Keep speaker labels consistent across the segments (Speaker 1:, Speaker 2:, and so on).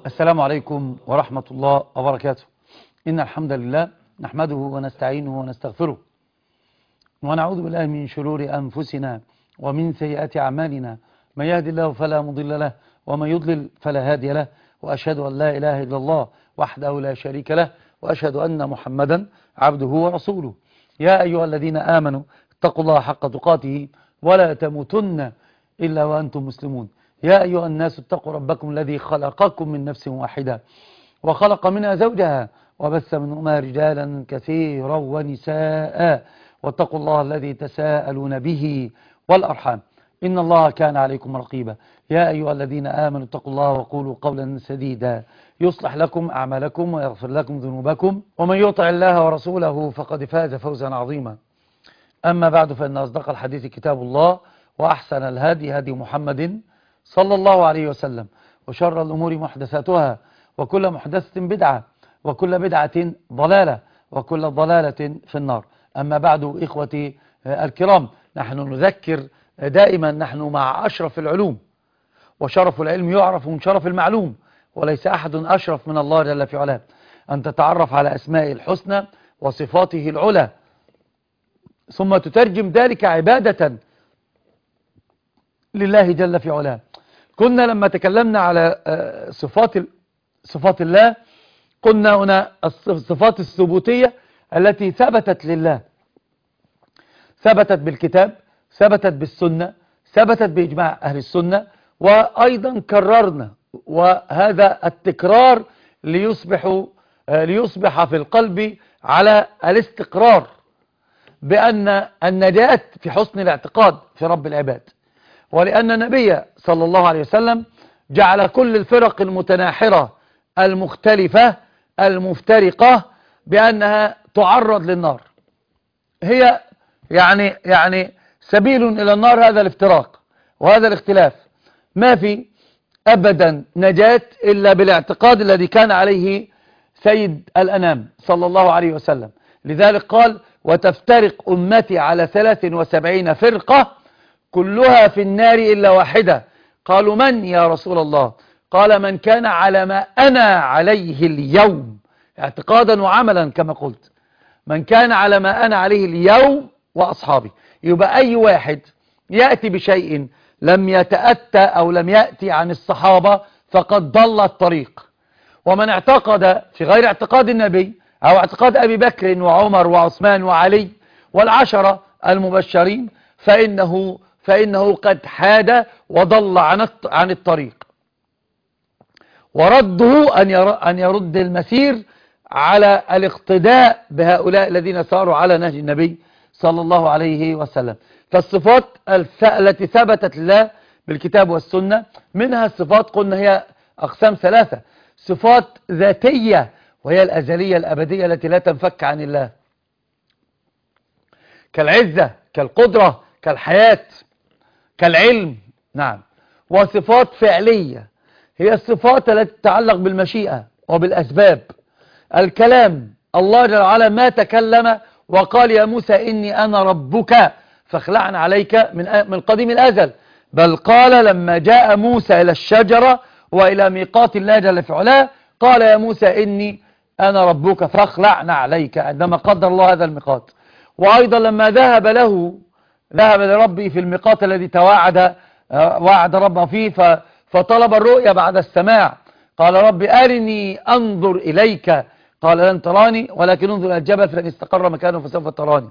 Speaker 1: السلام عليكم ورحمة الله وبركاته. إن الحمد لله نحمده ونستعينه ونستغفره ونعوذ بالله من شرور أنفسنا ومن سيئات أعمالنا، من يهد الله فلا مضل له ومن يضلل فلا هادي له، وأشهد أن لا إله إلا الله وحده لا شريك له، وأشهد أن محمدا عبده ورسوله. يا أيها الذين آمنوا اتقوا الله حق تقاته ولا تموتن إلا وأنتم مسلمون. يا أيها الناس اتقوا ربكم الذي خلقكم من نفس واحدة وخلق منها زوجها وبث منهما رجالا كثيرا ونساء، واتقوا الله الذي تساءلون به والأرحام إن الله كان عليكم رقيبا. يا أيها الذين آمنوا اتقوا الله وقولوا قولا سديدا يصلح لكم أعمالكم ويغفر لكم ذنوبكم، ومن يطع الله ورسوله فقد فاز فوزا عظيما. أما بعد، فإن أصدق الحديث كتاب الله، وأحسن الهدي هدي محمد صلى الله عليه وسلم، وشر الأمور محدثاتها، وكل محدثة بدعة، وكل بدعة ضلالة، وكل ضلالة في النار. أما بعد، إخوتي الكرام، نحن نذكر دائما نحن مع أشرف العلوم، وشرف العلم يعرف من شرف المعلوم، وليس أحد أشرف من الله جل في علاه. أن تتعرف على أسمائه الحسنى وصفاته العلى، ثم تترجم ذلك عبادة لله جل في علاه. كنا لما تكلمنا على صفات الله، قلنا هنا الصفات الثبوتية التي ثبتت لله، ثبتت بالكتاب، ثبتت بالسنة، ثبتت بإجماع أهل السنة، وأيضا كررنا، وهذا التكرار ليصبح في القلب على الاستقرار بأن النجاة في حسن الاعتقاد في رب العباد، ولأن النبي صلى الله عليه وسلم جعل كل الفرق المتناحرة المختلفة المفترقة بأنها تعرض للنار، هي يعني سبيل إلى النار. هذا الافتراق وهذا الاختلاف، ما في أبدا نجاة إلا بالاعتقاد الذي كان عليه سيد الأنام صلى الله عليه وسلم. لذلك قال: وتفترق أمتي على 73 فرقة كلها في النار إلا واحدة. قالوا: من يا رسول الله؟ قال: من كان على ما أنا عليه اليوم، اعتقادا وعملا كما قلت، من كان على ما أنا عليه اليوم وأصحابي. يبقى أي واحد يأتي بشيء لم يتأتى أو لم يأتي عن الصحابة فقد ضل الطريق. ومن اعتقد في غير اعتقاد النبي أو اعتقاد أبي بكر وعمر وعثمان وعلي والعشرة المبشرين فإنه قد حاد وضل عن الطريق، ورده أن يرد المسير على الاقتداء بهؤلاء الذين ساروا على نهج النبي صلى الله عليه وسلم. فالصفات التي ثبتت لله بالكتاب والسنة، منها الصفات قلنا هي أقسام ثلاثة: صفات ذاتية، وهي الأزلية الأبدية التي لا تنفك عن الله، كالعزة، كالقدرة، كالحياة، كالعلم. نعم. وصفات فعلية، هي الصفات التي تتعلق بالمشيئة وبالأسباب. الكلام، الله جل وعلا ما تكلم وقال: يا موسى إني أنا ربك فاخلعن عليك من قديم الأزل، بل قال لما جاء موسى إلى الشجرة وإلى ميقات الله جل في علاه قال: يا موسى إني أنا ربك فاخلعن عليك، عندما قدر الله هذا الميقات. وأيضا لما ذهب لربه في الميقات الذي وعد ربه فيه، فطلب الرؤيا بعد السماع، قال: رب أرني أنظر إليك، قال: لن تراني ولكن انظر إلى الجبل فإن استقر مكانه فسوف تراني.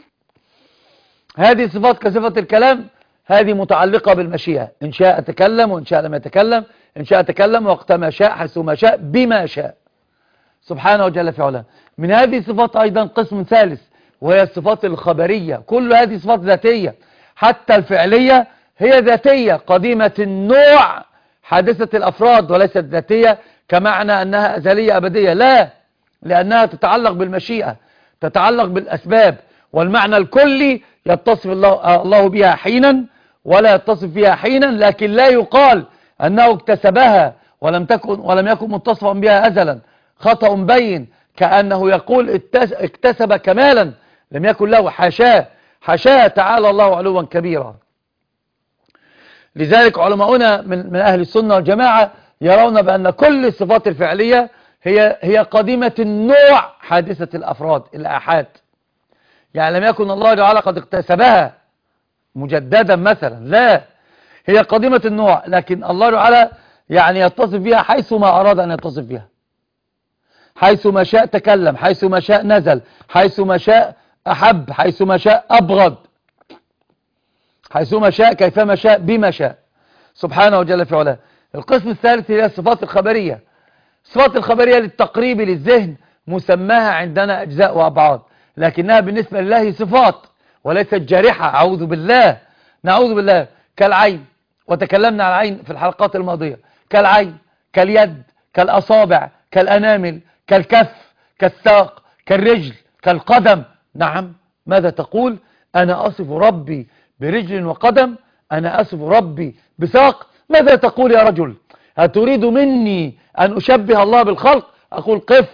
Speaker 1: هذه صفات كصفة الكلام، هذه متعلقة بالمشيئة، إن شاء تكلم وإن شاء لم يتكلم، إن شاء تكلم وقت ما شاء حيث ما شاء بما شاء سبحانه وجل في علاه. من هذه الصفات أيضا قسم ثالث، وهي الصفات الخبرية. كل هذه صفات ذاتية، حتى الفعلية هي ذاتية قديمة النوع حادثة الأفراد، وليست ذاتية كمعنى أنها أزلية أبدية، لا، لأنها تتعلق بالمشيئة، تتعلق بالأسباب، والمعنى الكلي يتصف الله بها حينا ولا يتصف بها حينا، لكن لا يقال أنه اكتسبها ولم يكن متصفا بها أزلا. خطأ بين، كأنه يقول اكتسب كمالا لم يكن له، حاشاه تعالى الله علوا كبيرا. لذلك علماؤنا من أهل السنة والجماعة يرون بأن كل الصفات الفعلية هي قديمة النوع حادثة الأفراد الآحاد. يعني لم يكن الله تعالى قد اكتسبها مجددا مثلا، لا، هي قديمة النوع، لكن الله تعالى يعني يتصف بها حيث ما أراد أن يتصف بها، حيث ما شاء تكلم، حيث ما شاء نزل، حيث ما شاء أحب، حيث ما شاء أبغض، حيث ما شاء، كيفما شاء، بما شاء سبحانه جل في علاه. القسم الثالث هي الصفات الخبرية. الصفات الخبرية للتقريب للذهن مسماها عندنا أجزاء وأبعاد، لكنها بالنسبة لله صفات وليست جارحة. أعوذ بالله، نعوذ بالله. كالعين، وتكلمنا عن العين في الحلقات الماضية، كالعين، كاليد، كالأصابع، كالأنامل، كالكف، كالساق، كالرجل، كالقدم. نعم، ماذا تقول؟ أنا أصف ربي برجل وقدم، أنا أصف ربي بساق. ماذا تقول يا رجل؟ أتريد مني أن أشبه الله بالخلق؟ أقول قف،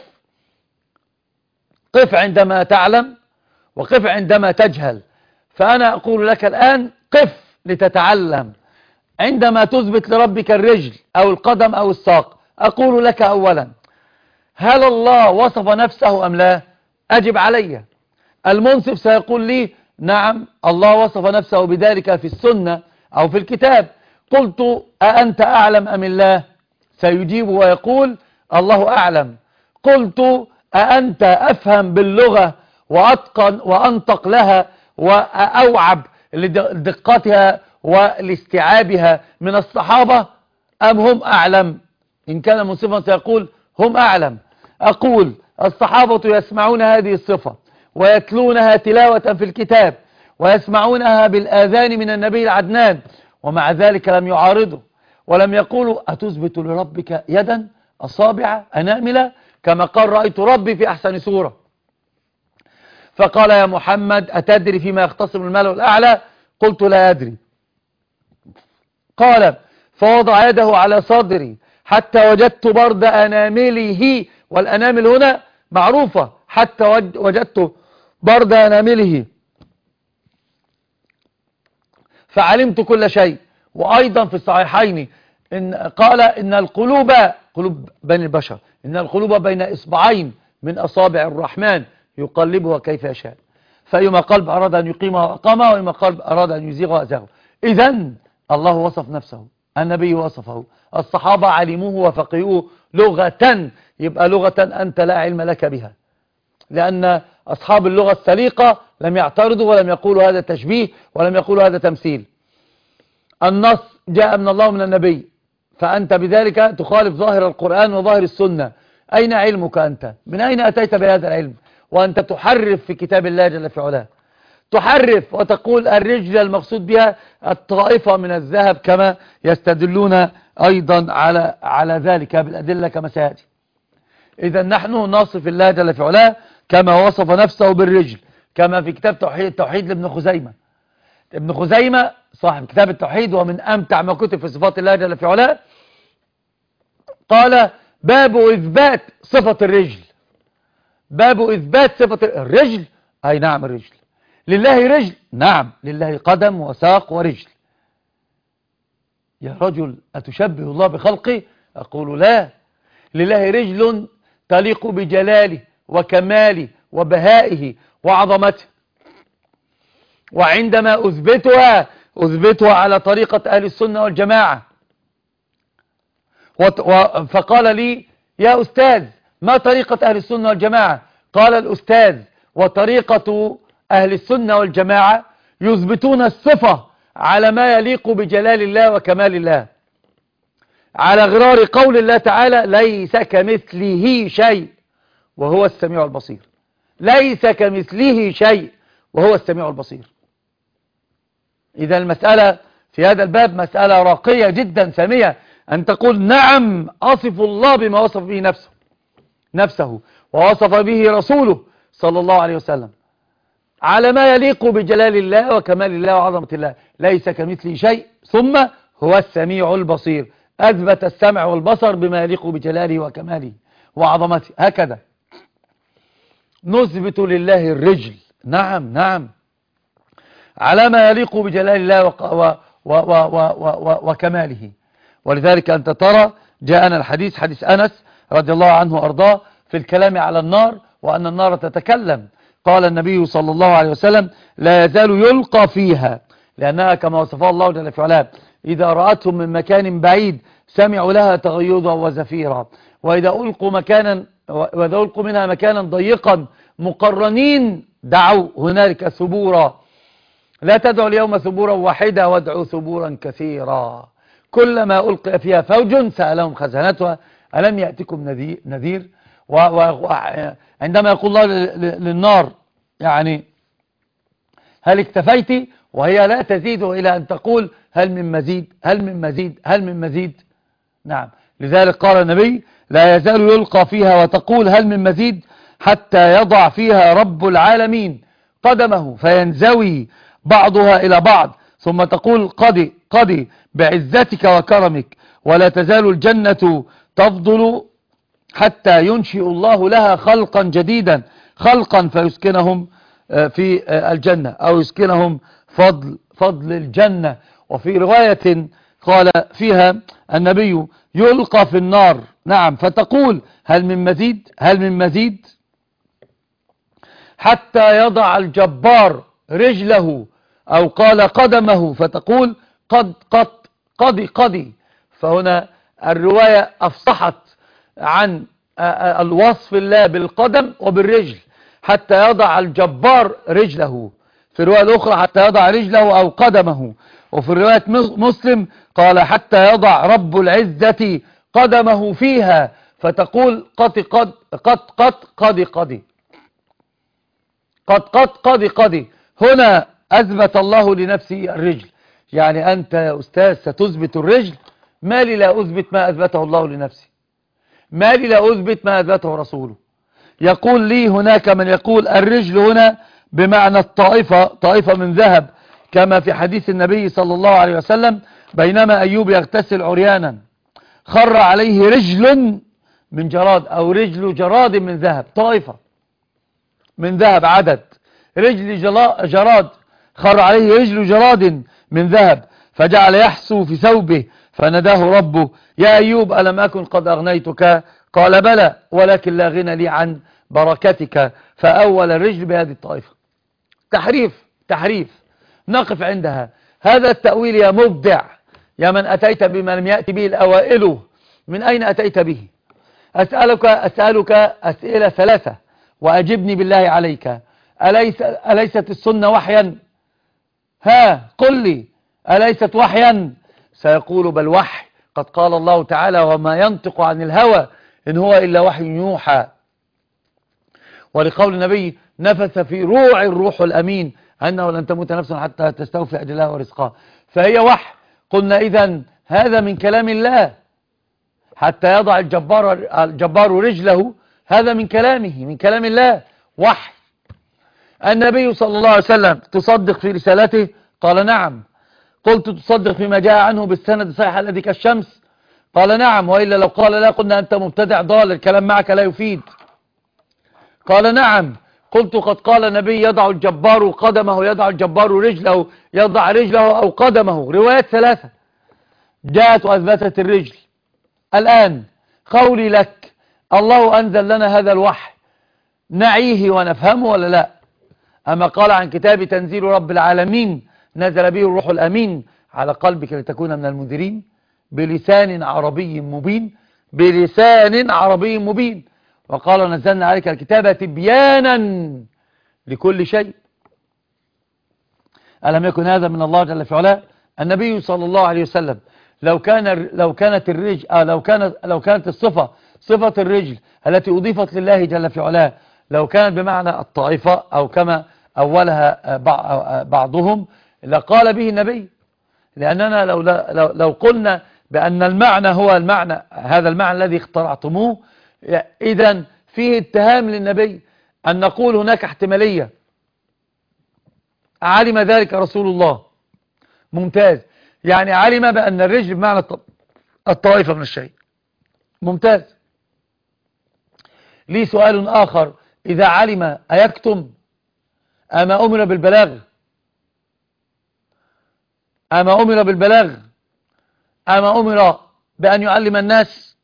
Speaker 1: قف عندما تعلم وقف عندما تجهل. فأنا أقول لك الآن قف لتتعلم. عندما تثبت لربك الرجل أو القدم أو الساق، أقول لك أولا، هل الله وصف نفسه أم لا؟ أجب علي. المنصف سيقول لي نعم، الله وصف نفسه بذلك في السنة أو في الكتاب. قلت أأنت أعلم أم الله؟ سيجيب ويقول الله أعلم. قلت أأنت أفهم باللغة وأتقن وأنطق لها وأوعب لدقتها ولاستيعابها من الصحابة أم هم أعلم؟ إن كان منصفا سيقول هم أعلم. أقول الصحابة يسمعون هذه الصفة ويتلونها تلاوة في الكتاب ويسمعونها بالآذان من النبي العدنان، ومع ذلك لم يعارضوا ولم يقولوا أتثبت لربك يدا، أصابع، أنامل، كما قال رأيت ربي في أحسن سورة. فقال يا محمد أتدري فيما يختصم الملأ الأعلى؟ قلت لا أدري. قال فوضع يده على صدري حتى وجدت برد أنامله، والأنامل هنا معروفة، حتى وجدت برد أنامله فعلمت كل شيء. وأيضا في الصحيحين قال إن القلوب، قلوب بين البشر، إن القلوب بين إصبعين من أصابع الرحمن يقلبها كيف يشاء، فأيما قلب أراد أن يقيمها أقامها، وأيما قلب أراد أن يزيغها أزاغه. إذن الله وصف نفسه، النبي وصفه، الصحابة علموه وفقهوه لغة. يبقى لغة أنت لا علم لك بها، لأن أصحاب اللغة السليقة لم يعترضوا ولم يقولوا هذا تشبيه ولم يقولوا هذا تمثيل. النص جاء من الله من النبي، فأنت بذلك تخالف ظاهر القرآن وظاهر السنة. أين علمك أنت؟ من أين أتيت بهذا العلم وأنت تحرف في كتاب الله جل في علاه؟ تحرف وتقول الرجل المقصود بها الطائفة من الذهب، كما يستدلون أيضا على ذلك بالأدلة كما سيأتي. إذا نحن نصف الله جل في علاه كما وصف نفسه بالرجل، كما في كتاب التوحيد لابن خزيمة. ابن خزيمة صاحب كتاب التوحيد ومن أمتع ما كتب في صفات الله جل في علاه، قال باب إثبات صفة الرجل، باب إثبات صفة الرجل. أي نعم الرجل لله رجل، نعم لله قدم وساق ورجل. يا رجل أتشبه الله بخلقه؟ أقول لا، لله رجل تليق بجلاله وكماله وبهائه وعظمته، وعندما أثبتها على طريقة أهل السنة والجماعة. فقال لي يا أستاذ ما طريقة أهل السنة والجماعة؟ قال الأستاذ وطريقة أهل السنة والجماعة يثبتون الصفة على ما يليق بجلال الله وكمال الله، على غرار قول الله تعالى ليس كمثله شيء وهو السميع البصير. ليس كمثله شيء وهو السميع البصير. إذا المسألة في هذا الباب مسألة راقية جدا سامية، أن تقول نعم أصف الله بما وصف به نفسه ووصف به رسوله صلى الله عليه وسلم على ما يليق بجلال الله وكمال الله وعظمة الله. ليس كمثله شيء، ثم هو السميع البصير، أثبت السمع والبصر بما يليق بجلاله وكماله وعظمته. هكذا نثبت لله الرجل، نعم على ما يليق بجلال الله وكماله. ولذلك أنت ترى جاءنا الحديث، حديث أنس رضي الله عنه وأرضاه في الكلام على النار، وأن النار تتكلم. قال النبي صلى الله عليه وسلم: لا يزال يلقى فيها، لأنها كما وصفها الله جل في علاه: إذا رأتهم من مكان بعيد سمعوا لها تغيظا وزفيرا، وإذا ألقوا منها مكانا ضيقا مقرنين دعوا هنالك ثبورا. لا تدعوا اليوم ثبورا واحدا وادعوا ثبورا كثيرا. كلما ألقي فيها فوج سألهم خزنتها ألم يأتكم نذير. وعندما يقول الله للنار يعني هل اكتفيت، وهي لا تزيد إلى أن تقول هل من مزيد، هل من مزيد، هل من مزيد. نعم، لذلك قال النبي: لا يزال يلقى فيها وتقول هل من مزيد، حتى يضع فيها رب العالمين قدمه فينزوي بعضها إلى بعض، ثم تقول قضي قضي بعزتك وكرمك. ولا تزال الجنة تفضل حتى ينشئ الله لها خلقا جديدا، خلقا فيسكنهم في الجنة، أو يسكنهم فضل الجنة. وفي رواية قال فيها النبي: يلقى في النار، نعم، فتقول هل من مزيد، هل من مزيد، حتى يضع الجبار رجله، أو قال قدمه، فتقول قضي. فهنا الرواية أفصحت عن الوصف الله بالقدم وبالرجل، حتى يضع الجبار رجله. في الرواية الأخرى حتى يضع رجله أو قدمه. وفي رواية مسلم قال حتى يضع رب العزة قدمه فيها، فتقول قد. هنا أثبت الله لنفسه الرجل. يعني أنت يا أستاذ ستثبت الرجل، ما لي لا أثبت ما أثبته الله لنفسه، ما لي لا أثبت ما أثبته رسوله. يقول لي هناك من يقول الرجل هنا بمعنى الطائفة، طائفة من ذهب، كما في حديث النبي صلى الله عليه وسلم: بينما أيوب يغتسل عريانا خر عليه رجل من جراد، أو رجل جراد من ذهب، طائفة من ذهب، عدد رجل جراد، خر عليه رجل جراد من ذهب، فجعل يحسو في ثوبه، فنداه ربه: يا أيوب ألم أكن قد أغنيتك؟ قال بلى، ولكن لا غنى لي عن بركتك. فأول الرجل بهذه الطائفة. تحريف نقف عندها. هذا التأويل يا مبدع، يا من أتيت بما لم يأتي به الأوائل، من أين أتيت به؟ أسألك أسئلة ثلاثة وأجبني بالله عليك. أليست السنة وحيا؟ قل لي، أليست وحيا؟ سيقول بل وحي. قد قال الله تعالى: وما ينطق عن الهوى إن هو إلا وحي يوحى. ولقول النبي: نفث في روع الروح الأمين أنه لن تموت نفس حتى تستوفي أجلها ورزقها. فهي وحي. قلنا إذن هذا من كلام الله. حتى يضع الجبار رجله، هذا من كلامه، من كلام الله، وحي. النبي صلى الله عليه وسلم تصدق في رسالته؟ قال نعم. قلت تصدق فيما جاء عنه بالسند الصحيح الذي كالشمس؟ قال نعم، وإلا لو قال لا قلنا أنت مبتدع ضال، الكلام معك لا يفيد. قال نعم. قلت قد قال النبي: يضع الجبار قدمه، يضع الجبار رجله، يضع رجله أو قدمه. روايات ثلاثة جاءت وأثبتت الرجل. الآن قولي لك: الله أنزل لنا هذا الوحي، نعيه ونفهمه ولا لا؟ أما قال عن كتاب تنزيل رب العالمين نزل به الروح الأمين على قلبك لتكون من المنذرين بلسان عربي مبين، بلسان عربي مبين. وقال: نزلنا عليك الكتاب تبيانا لكل شيء. ألم يكن هذا من الله جل في علاه؟ النبي صلى الله عليه وسلم لو كانت الصفة، صفة الرجل التي أضيفت لله جل في علاه، لو كانت بمعنى الطائفة أو كما أولها بعضهم، لقال به النبي. لأننا لو قلنا بأن المعنى هو المعنى، هذا المعنى الذي اخترعتموه، إذن فيه اتهام للنبي أن نقول هناك احتمالية. علم ذلك رسول الله. ممتاز. يعني علم بأن الرجل بمعنى الطائفة من الشيء. ممتاز. لي سؤال آخر: إذا علم أيكتم؟ أما أمر بالبلاغ؟ أما أمر بالبلاغ؟ أما أمر بأن يعلم الناس؟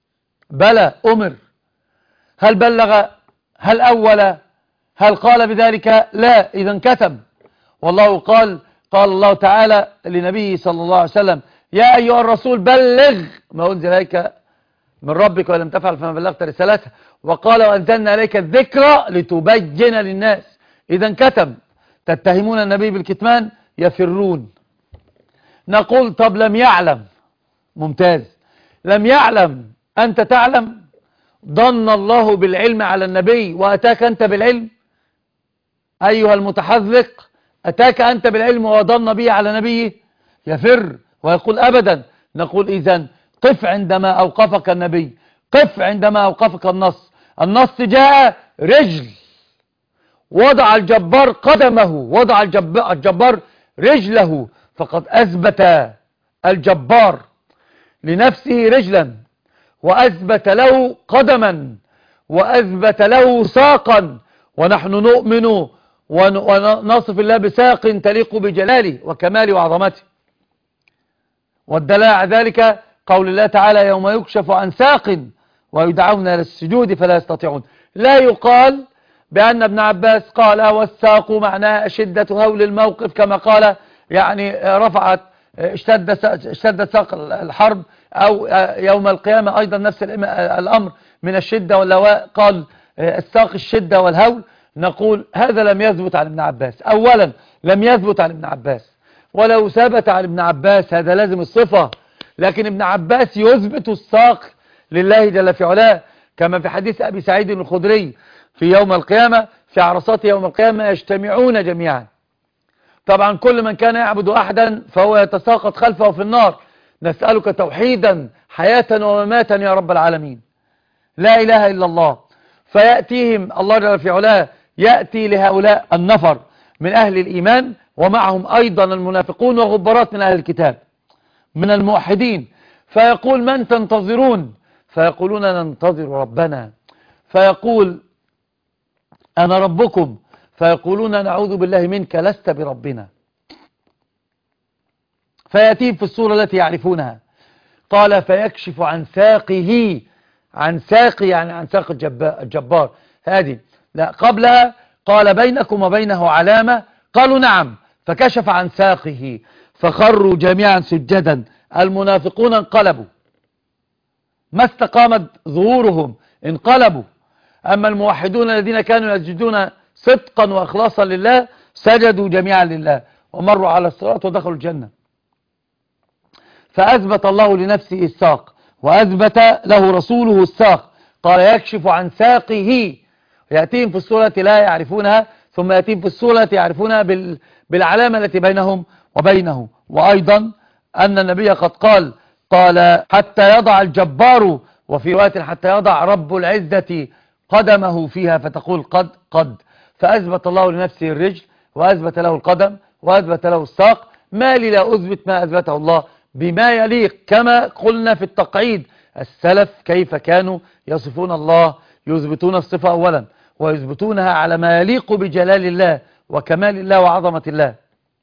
Speaker 1: بلى أمر. هل بلغ؟ هل أول؟ هل قال بذلك؟ لا، إذا كتم. والله قال الله تعالى لنبيه صلى الله عليه وسلم: يا أيها الرسول بلغ ما أنزل إليك من ربك ولم تفعل فما بلغت رسالته. وقال: وأنزلنا إليك الذكر لتبين للناس. إذا كتم. تتهمون النبي بالكتمان، يفرون. نقول: طب لم يعلم. ممتاز. لم يعلم، أنت تعلم. ضن الله بالعلم على النبي وأتاك أنت بالعلم. أيها المتحذق، أتاك أنت بالعلم وضن به على نبيه. يفر ويقول أبدا. نقول: إذن قف عندما أوقفك النبي، قف عندما أوقفك النص. النص جاء رجل، وضع الجبار قدمه، وضع الجبار رجله، فقد أثبت الجبار لنفسه رجلا، وأثبت له قدما، وأثبت له ساقا. ونحن نؤمن ونصف الله بساق تليق بجلاله وكماله وعظمته. والدلاء على ذلك قول الله تعالى: يوم يكشف عن ساق ويدعون إلى السجود فلا يستطيعون. لا يقال بأن ابن عباس قال والساق معناه شدة هول الموقف، كما قال يعني رفعت اشتدت ساق الحرب، أو يوم القيامة أيضا نفس الأمر من الشدة واللواء، قال الساق الشدة والهول. نقول: هذا لم يثبت عن ابن عباس. أولا لم يثبت عن ابن عباس، ولو ثبت عن ابن عباس هذا لازم الصفة، لكن ابن عباس يثبت الساق لله جل في علاه، كما في حديث أبي سعيد الخدري في يوم القيامة، في عرصات يوم القيامة يجتمعون جميعا. طبعا كل من كان يعبد أحدا فهو يتساقط خلفه في النار. نسألك توحيدا حياة ومماتا يا رب العالمين، لا إله إلا الله. فيأتيهم الله جل في علاه، يأتي لهؤلاء النفر من أهل الإيمان، ومعهم أيضا المنافقون وغبرات من أهل الكتاب من الموحدين، فيقول: من تنتظرون؟ فيقولون: ننتظر ربنا. فيقول: أنا ربكم. فيقولون: نعوذ بالله منك، لست بربنا. فيأتيهم في الصورة التي يعرفونها. قال: فيكشف عن ساقه. عن ساقه يعني عن ساق الجبار هذه. لا، قبلها قال: بينكم وبينه علامة. قالوا: نعم. فكشف عن ساقه فخروا جميعا سجدا. المنافقون انقلبوا، ما استقامت ظهورهم، انقلبوا. أما الموحدون الذين كانوا يسجدون صدقا وإخلاصا لله سجدوا جميعا لله ومروا على الصراط ودخلوا الجنة. فأثبت الله لنفسه الساق، وأثبت له رسوله الساق. قال: يكشف عن ساقه. يأتيهم في الصورة لا يعرفونها، ثم يأتيهم في الصورة يعرفونها بالعلامة التي بينهم وبينه. وأيضا أن النبي قد قال: حتى يضع الجبار، وفي رواية حتى يضع رب العزة قدمه فيها فتقول قد. فأثبت الله لنفسه الرجل، وأثبت له القدم، وأثبت له الساق. ما لي لا أثبت ما أثبته الله بما يليق، كما قلنا في التقعيد السلف كيف كانوا يصفون الله، يثبتون الصفة أولا ويثبتونها على ما يليق بجلال الله وكمال الله وعظمة الله،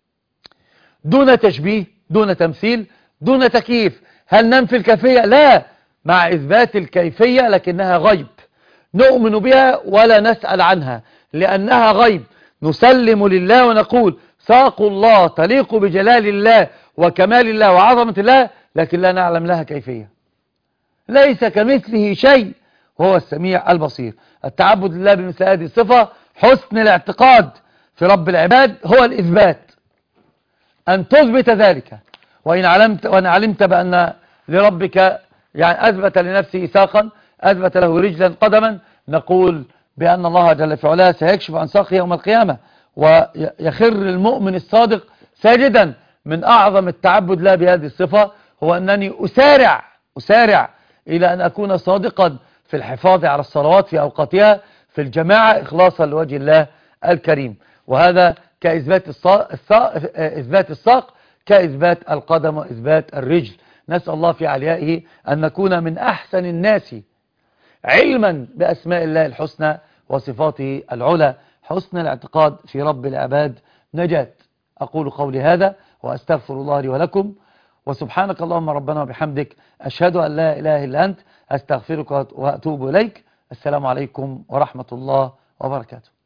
Speaker 1: دون تشبيه، دون تمثيل، دون تكييف. هل ننفي الكيفية؟ لا، مع إثبات الكيفية، لكنها غيب نؤمن بها ولا نسأل عنها لأنها غيب. نسلم لله ونقول: ساق الله تليق بجلال الله وكمال الله وعظمة الله، لكن لا نعلم لها كيفية. ليس كمثله شيء وهو السميع البصير. التعبد لله بمثل هذه الصفة حسن الاعتقاد في رب العباد هو الإثبات، أن تثبت ذلك. وإن علمت بأن لربك يعني أثبت لنفسه ساقا، أثبت له رجلا قدما، نقول بأن الله جل في علاه سيكشف عن ساقه يوم القيامة، ويخر المؤمن الصادق ساجدا. من أعظم التعبد لا بهذه الصفة هو أنني أسارع إلى أن أكون صادقا في الحفاظ على الصلوات في أوقاتها في الجماعة إخلاصا لوجه الله الكريم. وهذا كإثبات إثبات الساق، كإثبات القدم وإثبات الرجل. نسأل الله في عليائه أن نكون من أحسن الناس علما بأسماء الله الحسنى وصفاته العلى. حسن الاعتقاد في رب العباد نجاة. أقول قولي هذا وأستغفر الله لي ولكم، وسبحانك اللهم ربنا وبحمدك، أشهد أن لا إله إلا أنت، أستغفرك وأتوب إليك. السلام عليكم ورحمة الله وبركاته.